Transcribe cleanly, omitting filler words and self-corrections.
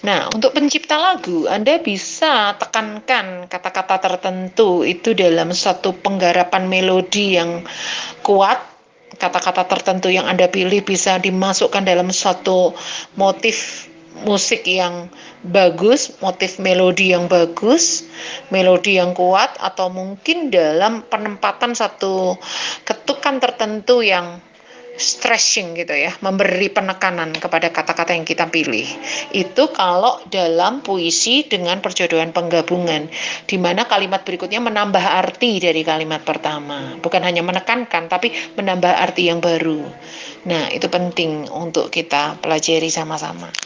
Nah, untuk pencipta lagu, Anda bisa tekankan kata-kata tertentu itu dalam satu penggarapan melodi yang kuat. Kata-kata tertentu yang Anda pilih bisa dimasukkan dalam satu motif musik yang bagus, motif melodi yang bagus, melodi yang kuat, atau mungkin dalam penempatan satu ketukan tertentu yang stressing gitu ya, memberi penekanan kepada kata-kata yang kita pilih. Itu kalau dalam puisi dengan perjodohan penggabungan, di mana kalimat berikutnya menambah arti dari kalimat pertama, bukan hanya menekankan tapi menambah arti yang baru. Nah, itu penting untuk kita pelajari sama-sama.